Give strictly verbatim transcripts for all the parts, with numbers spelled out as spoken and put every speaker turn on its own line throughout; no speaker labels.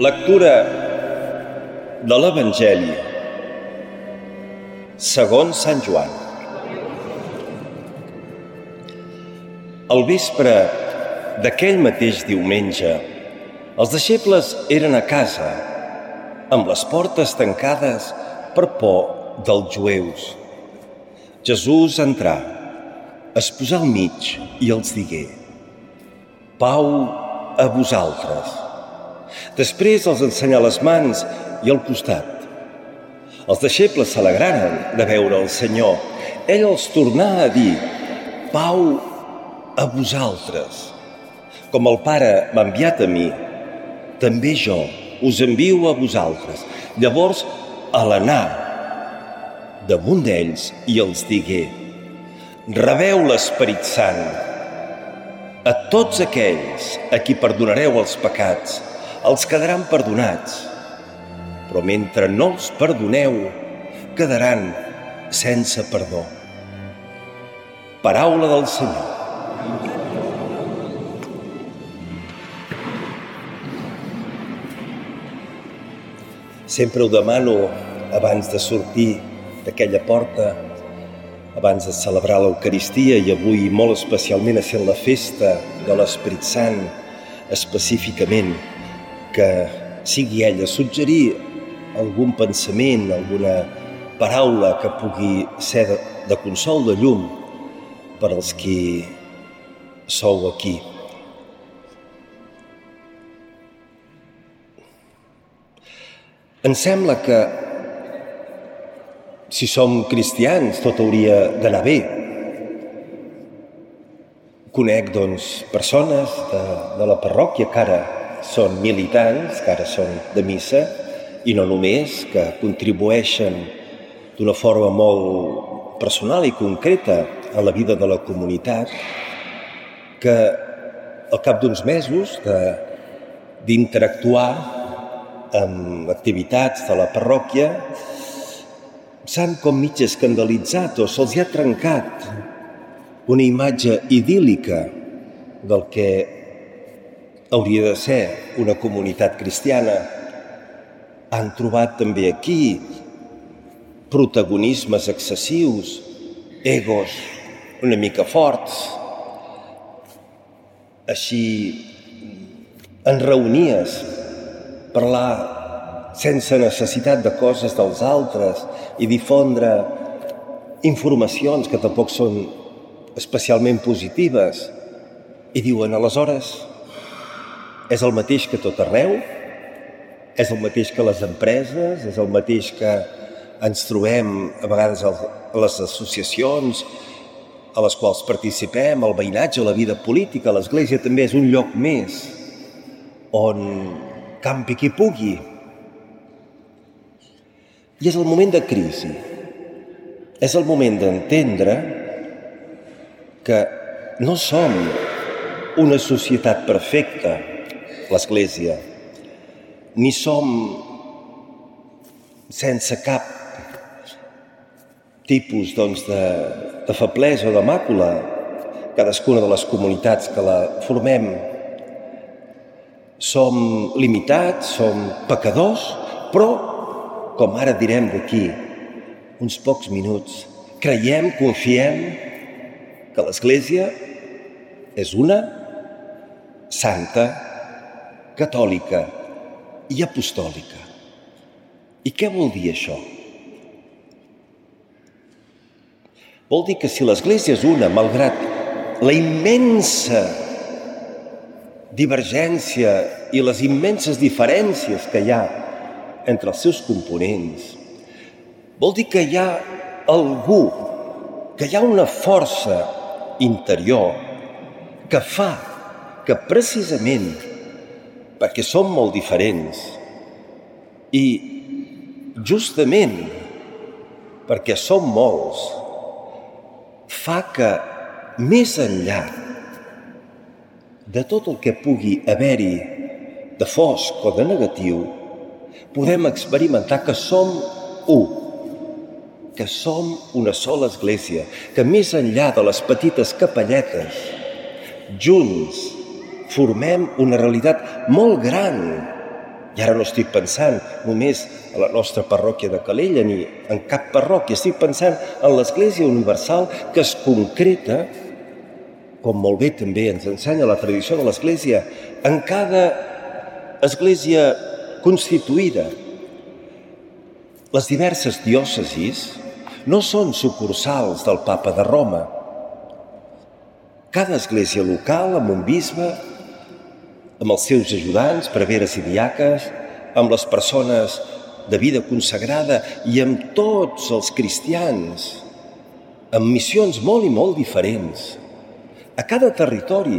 Lectura de l'Evangeli segons Sant Joan. Al vespre d'aquell mateix diumenge, els deixebles eren a casa, amb les portes tancades per por dels jueus. Jesús entrà, es posà al mig i els digué: «Pau a vosaltres». Després els ensenyà les mans i el costat. Els deixebles s'alegraren de veure el Senyor. Ell els tornà a dir: «Pau a vosaltres. Com el Pare m'ha enviat a mi, també jo us envio a vosaltres». Llavors, a l'anar damunt d'ells, i els digué: «Rebeu l'Esperit Sant. A tots aquells a qui perdonareu els pecats, els quedaran perdonats, però mentre no els perdoneu, quedaran sense perdó». Paraula del Senyor. Sempre ho demano abans de sortir d'aquella porta, abans de celebrar l'Eucaristia, i avui molt especialment essent la festa de l'Esperit Sant, específicament, que sigui ell a suggerir algun pensament, alguna paraula que pugui ser de, de consol, de llum, per als qui sou aquí. Em sembla que si som cristians tot hauria d'anar bé. Conec, doncs, persones de, de la parròquia que ara són militants, que ara són de missa, i no només, que contribueixen d'una forma molt personal i concreta a la vida de la comunitat, que al cap d'uns mesos de, d'interactuar amb activitats de la parròquia s'han com mig escandalitzat o se'ls ha trencat una imatge idíl·lica del que hauria de ser una comunitat cristiana. Han trobat també aquí protagonismes excessius, egos una mica forts. Així, en reunies, parlar sense necessitat de coses dels altres i difondre informacions que tampoc són especialment positives. I diuen, aleshores, és el mateix que tot arreu? És el mateix que les empreses? És el mateix que ens trobem a vegades a les associacions a les quals participem, al veïnatge, a la vida política? L'Església també és un lloc més on campi qui pugui. I és el moment de crisi. És el moment d'entendre que no som una societat perfecta, l'Església, ni som sense cap tipus doncs, de, de feblesa o de màcula, cadascuna de les comunitats que la formem. Som limitats, som pecadors, però, com ara direm d'aquí uns pocs minuts, creiem, confiem que l'Església és una, santa, catòlica i apostòlica. I què vol dir això? Vol dir que si l'Església és una, malgrat la immensa divergència i les immenses diferències que hi ha entre els seus components, vol dir que hi ha algú, que hi ha una força interior que fa que precisament perquè som molt diferents i justament perquè som molts, fa que més enllà de tot el que pugui haver-hi de fosc o de negatiu, podem experimentar que som u, que som una sola Església, que més enllà de les petites capelletes, junts formem una realitat molt gran I ara no estic pensant només a la nostra parròquia de Calella ni en cap parròquia, estic pensant en l'Església Universal que es concreta, com molt bé també ens ensenya la tradició de l'Església, en cada església constituïda. Les diverses diòcesis no són sucursals del Papa de Roma. Cada església local, amb un bisbe, amb els seus ajudants, preveres i diaques, amb les persones de vida consagrada i amb tots els cristians, amb missions molt i molt diferents. A cada territori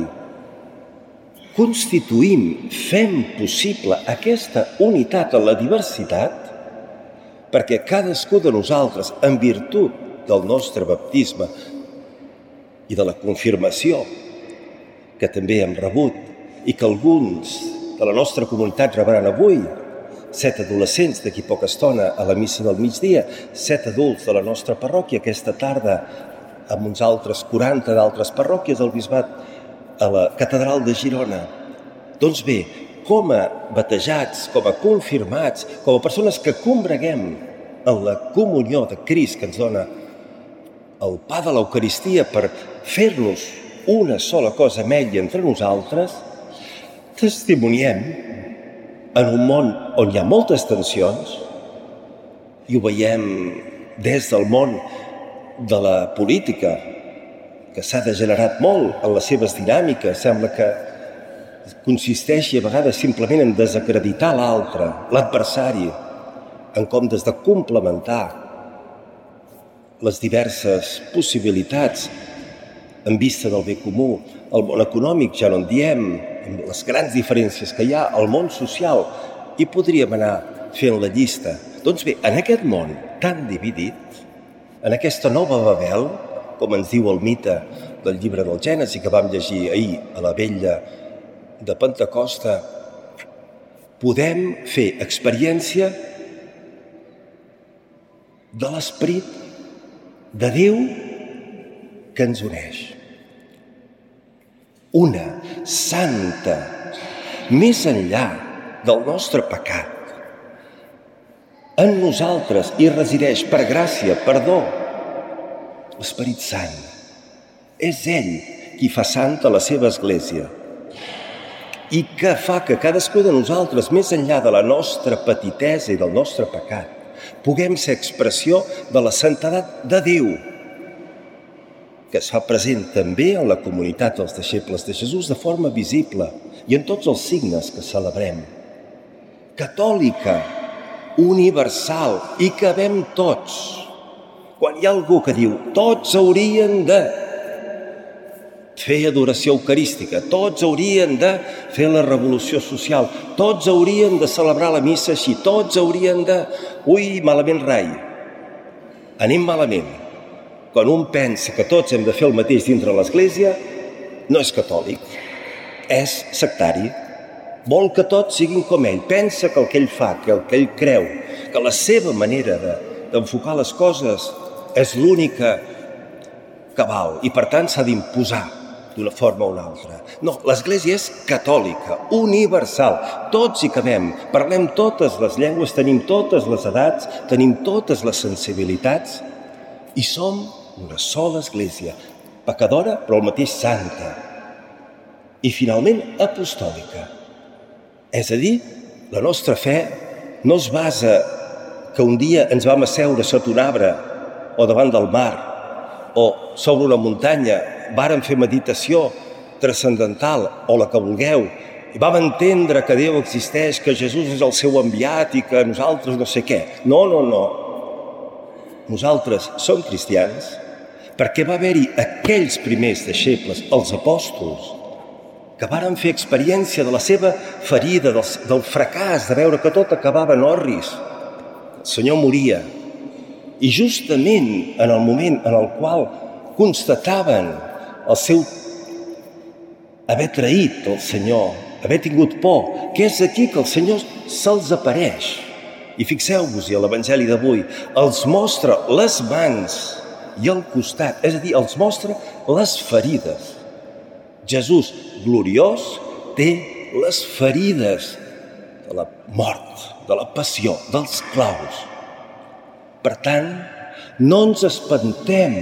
constituïm, fem possible aquesta unitat en la diversitat perquè cadascú de nosaltres, en virtut del nostre baptisme i de la confirmació que també hem rebut i que alguns de la nostra comunitat rebran avui, set adolescents d'aquí poca estona a la missa del migdia, set adults de la nostra parròquia aquesta tarda amb uns altres quaranta d'altres parròquies del bisbat a la catedral de Girona. Doncs bé, com a batejats, com a confirmats, com a persones que combreguem en la comunió de Crist que ens dona el pa de l'Eucaristia per fer-nos una sola cosa amb ell i entre nosaltres, testimoniem en un món on hi ha moltes tensions i ho veiem des del món de la política, que s'ha degenerat molt en les seves dinàmiques. Sembla que consisteixi a vegades simplement en desacreditar l'altre, l'adversari, en comptes de complementar les diverses possibilitats en vista del bé comú. El món econòmic, ja no en diem, amb les grans diferències que hi ha, el món social, i podríem anar fent la llista. Doncs bé, en aquest món tan dividit, en aquesta nova Babel, com ens diu el mite del llibre del Gènesi que vam llegir ahir a la vetlla de Pentecosta, podem fer experiència de l'esperit de Déu que ens uneix. Una santa, més enllà del nostre pecat. En nosaltres hi resideix per gràcia, perdó, l'Esperit Sant. És ell qui fa santa la seva església i que fa que cadascú de nosaltres, més enllà de la nostra petitesa i del nostre pecat, puguem ser expressió de la santedat de Déu, que es fa present també en la comunitat dels deixebles de Jesús de forma visible i en tots els signes que celebrem. Catòlica, universal, i que cabem tots. Quan hi ha algú que diu tots haurien de fer adoració eucarística, tots haurien de fer la revolució social, tots haurien de celebrar la missa així, tots haurien de... Ui, malament rai, anem malament. Quan un pensa que tots hem de fer el mateix dintre l'Església, no és catòlic, és sectari. Vol que tots siguin com ell, pensa que el que ell fa, que el que ell creu, que la seva manera de, d'enfocar les coses és l'única que val i per tant s'ha d'imposar d'una forma o una altra. No, l'Església és catòlica, universal, tots hi cabem, parlem totes les llengües, tenim totes les edats, tenim totes les sensibilitats i som una sola església, pecadora però al mateix santa i finalment apostòlica. És a dir, la nostra fe no es basa que un dia ens vam asseure sota un arbre o davant del mar o sobre una muntanya, vàrem fer meditació transcendental o la que vulgueu i vam entendre que Déu existeix, que Jesús és el seu enviat i que nosaltres no sé què. No, no, no. Nosaltres som cristians perquè va haver-hi aquells primers deixebles, els apòstols, que varen fer experiència de la seva ferida, del, del fracàs, de veure que tot acabava en orris. El Senyor moria. I justament en el moment en el qual constataven el seu haver traït el Senyor, haver tingut por, que és aquí que el Senyor se'ls apareix. I fixeu-vos-hi a l'Evangeli d'avui, els mostra les mans i el costat, és a dir, els mostra les ferides. Jesús gloriós té les ferides de la mort, de la passió, dels claus. Per tant, no ens espantem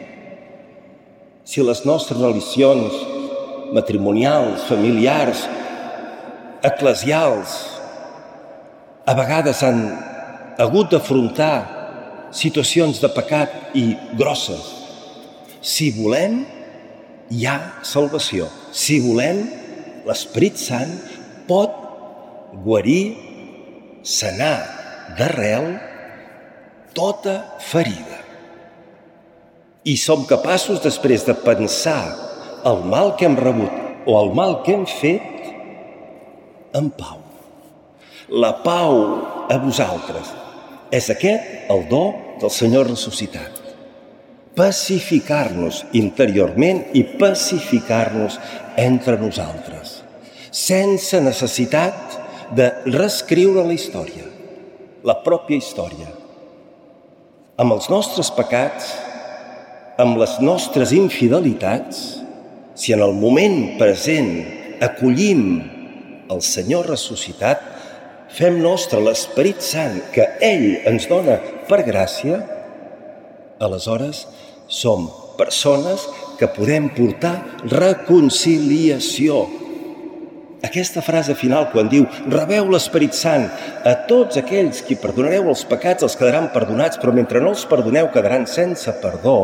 si les nostres relacions matrimonials, familiars, eclesials, a vegades han hagut d'afrontar situacions de pecat i grosses. Si volem, hi ha salvació. Si volem, l'Esperit Sant pot guarir, sanar d'arrel tota ferida. I som capaços, després de pensar el mal que hem rebut o el mal que hem fet, en pau. La pau a vosaltres. És aquest el do del Senyor ressuscitat. Pacificar-nos interiorment i pacificar-nos entre nosaltres, sense necessitat de reescriure la història, la pròpia història. Amb els nostres pecats, amb les nostres infidelitats, si en el moment present acollim el Senyor ressuscitat, fem nostre l'Esperit Sant que ell ens dona per gràcia, aleshores som persones que podem portar reconciliació. Aquesta frase final, quan diu rebeu l'Esperit Sant, a tots aquells qui perdonareu els pecats els quedaran perdonats, però mentre no els perdoneu quedaran sense perdó,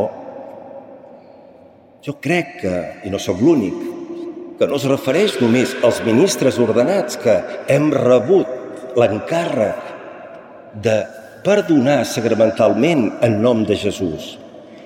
jo crec que, i no sóc l'únic, que no es refereix només als ministres ordenats que hem rebut l'encàrrec de perdonar sacramentalment en nom de Jesús,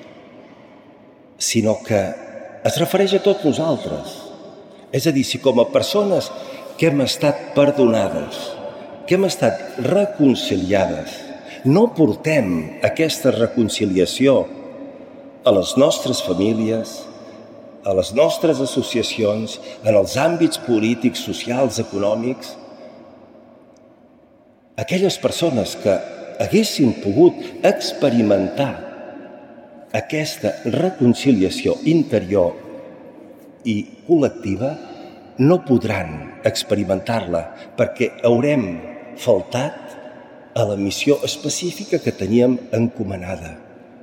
sinó que es refereix a tots nosaltres. És a dir, si com a persones que hem estat perdonades, que hem estat reconciliades, no portem aquesta reconciliació a les nostres famílies, a les nostres associacions, en els àmbits polítics, socials, econòmics, aquelles persones que haguessin pogut experimentar aquesta reconciliació interior i col·lectiva no podran experimentar-la perquè haurem faltat a la missió específica que teníem encomanada.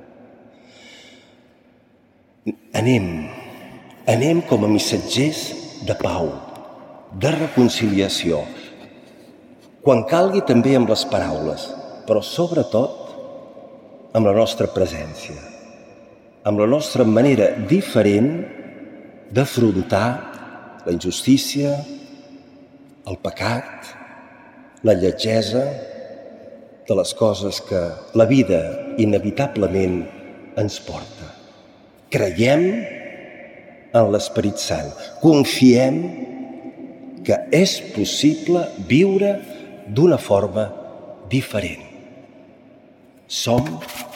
Anem, anem com a missatgers de pau, de reconciliació, quan calgui també amb les paraules, però sobretot amb la nostra presència, amb la nostra manera diferent d'afrontar la injustícia, el pecat, la lletgesa de les coses que la vida inevitablement ens porta. Creiem en l'Esperit Sant, confiem que és possible viure d'una forma diferent. Som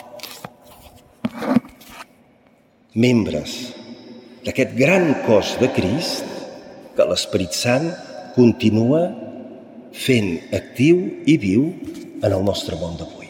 membres d'aquest gran cos de Crist que l'Esperit Sant continua fent actiu i viu en el nostre món d'avui.